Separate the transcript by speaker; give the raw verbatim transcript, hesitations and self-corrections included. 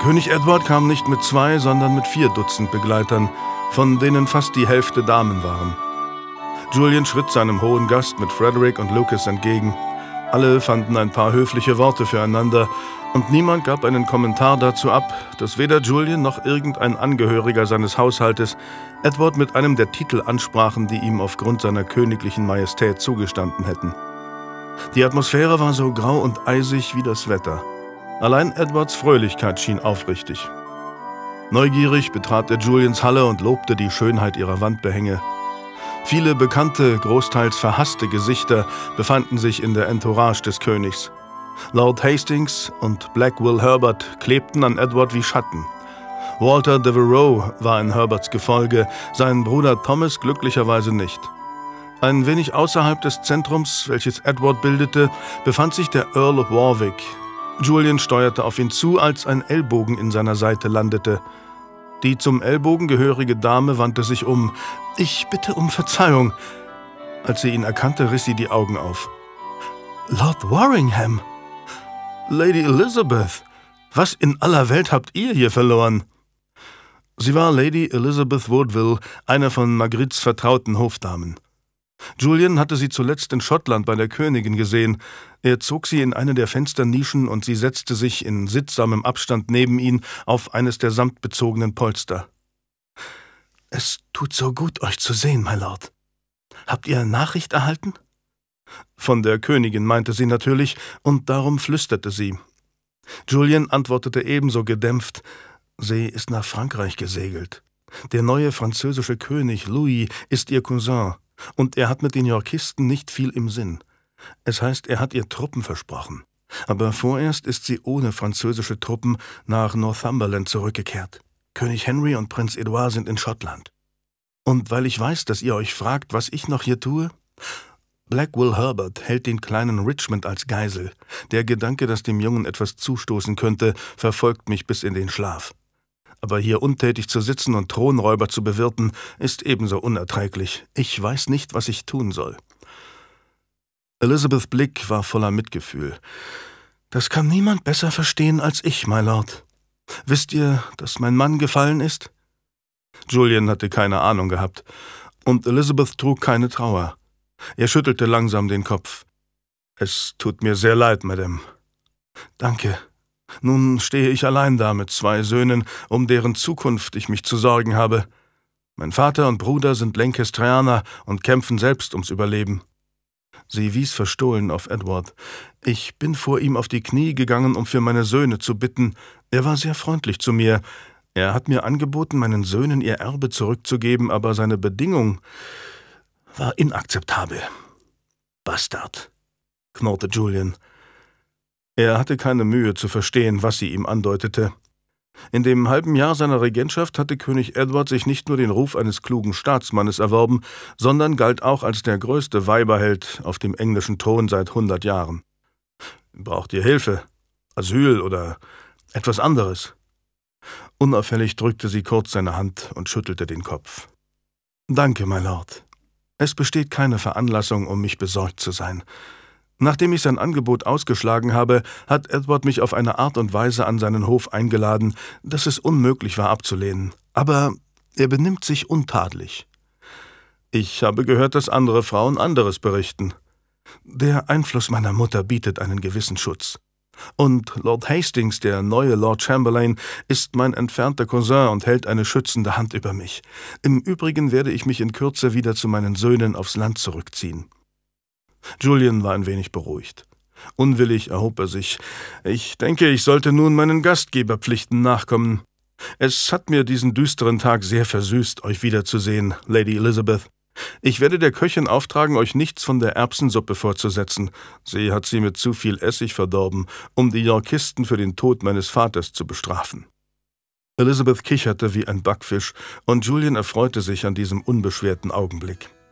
Speaker 1: König Edward kam nicht mit zwei, sondern mit vier Dutzend Begleitern, von denen fast die Hälfte Damen waren. Julian schritt seinem hohen Gast mit Frederick und Lucas entgegen. Alle fanden ein paar höfliche Worte füreinander und niemand gab einen Kommentar dazu ab, dass weder Julian noch irgendein Angehöriger seines Haushaltes Edward mit einem der Titel ansprachen, die ihm aufgrund seiner königlichen Majestät zugestanden hätten. Die Atmosphäre war so grau und eisig wie das Wetter. Allein Edwards Fröhlichkeit schien aufrichtig. Neugierig betrat er Julians Halle und lobte die Schönheit ihrer Wandbehänge. Viele bekannte, großteils verhasste Gesichter befanden sich in der Entourage des Königs. Lord Hastings und Black Will Herbert klebten an Edward wie Schatten. Walter Devereux war in Herberts Gefolge, sein Bruder Thomas glücklicherweise nicht. Ein wenig außerhalb des Zentrums, welches Edward bildete, befand sich der Earl of Warwick. Julian steuerte auf ihn zu, als ein Ellbogen in seiner Seite landete. Die zum Ellbogen gehörige Dame wandte sich um. »Ich bitte um Verzeihung.« Als sie ihn erkannte, riss sie die Augen auf. »Lord Warringham! Lady Elizabeth! Was in aller Welt habt ihr hier verloren?« Sie war Lady Elizabeth Woodville, eine von Margrites vertrauten Hofdamen. Julian hatte sie zuletzt in Schottland bei der Königin gesehen. Er zog sie in eine der Fensternischen und sie setzte sich in sittsamem Abstand neben ihn auf eines der samtbezogenen Polster. »Es tut so gut, euch zu sehen, my Lord. Habt ihr Nachricht erhalten?« Von der Königin meinte sie natürlich, und darum flüsterte sie. Julian antwortete ebenso gedämpft. Sie ist nach Frankreich gesegelt. Der neue französische König Louis ist ihr Cousin, und er hat mit den Yorkisten nicht viel im Sinn. Es heißt, er hat ihr Truppen versprochen. Aber vorerst ist sie ohne französische Truppen nach Northumberland zurückgekehrt. König Henry und Prinz Edouard sind in Schottland. Und weil ich weiß, dass ihr euch fragt, was ich noch hier tue, Black Will Herbert hält den kleinen Richmond als Geisel. Der Gedanke, dass dem Jungen etwas zustoßen könnte, verfolgt mich bis in den Schlaf. Aber hier untätig zu sitzen und Thronräuber zu bewirten, ist ebenso unerträglich. Ich weiß nicht, was ich tun soll. Elizabeths Blick war voller Mitgefühl. »Das kann niemand besser verstehen als ich, my Lord. Wisst ihr, dass mein Mann gefallen ist?« Julian hatte keine Ahnung gehabt, und Elizabeth trug keine Trauer. Er schüttelte langsam den Kopf. »Es tut mir sehr leid, Madame.« »Danke. Nun stehe ich allein da mit zwei Söhnen, um deren Zukunft ich mich zu sorgen habe. Mein Vater und Bruder sind Lancastrianer und kämpfen selbst ums Überleben.« Sie wies verstohlen auf Edward. »Ich bin vor ihm auf die Knie gegangen, um für meine Söhne zu bitten. Er war sehr freundlich zu mir. Er hat mir angeboten, meinen Söhnen ihr Erbe zurückzugeben, aber seine Bedingung war inakzeptabel.« »Bastard«, knurrte Julian. Er hatte keine Mühe zu verstehen, was sie ihm andeutete. In dem halben Jahr seiner Regentschaft hatte König Edward sich nicht nur den Ruf eines klugen Staatsmannes erworben, sondern galt auch als der größte Weiberheld auf dem englischen Thron seit hundert Jahren. »Braucht ihr Hilfe? Asyl oder etwas anderes?« Unauffällig drückte sie kurz seine Hand und schüttelte den Kopf. »Danke, my Lord. Es besteht keine Veranlassung, um mich besorgt zu sein. Nachdem ich sein Angebot ausgeschlagen habe, hat Edward mich auf eine Art und Weise an seinen Hof eingeladen, dass es unmöglich war abzulehnen. Aber er benimmt sich untadelig. Ich habe gehört, dass andere Frauen anderes berichten. Der Einfluss meiner Mutter bietet einen gewissen Schutz. Und Lord Hastings, der neue Lord Chamberlain, ist mein entfernter Cousin und hält eine schützende Hand über mich. Im Übrigen werde ich mich in Kürze wieder zu meinen Söhnen aufs Land zurückziehen.« Julian war ein wenig beruhigt. Unwillig erhob er sich. »Ich denke, ich sollte nun meinen Gastgeberpflichten nachkommen. Es hat mir diesen düsteren Tag sehr versüßt, euch wiederzusehen, Lady Elizabeth. Ich werde der Köchin auftragen, euch nichts von der Erbsensuppe vorzusetzen. Sie hat sie mit zu viel Essig verdorben, um die Yorkisten für den Tod meines Vaters zu bestrafen.« Elizabeth kicherte wie ein Backfisch, und Julian erfreute sich an diesem unbeschwerten Augenblick.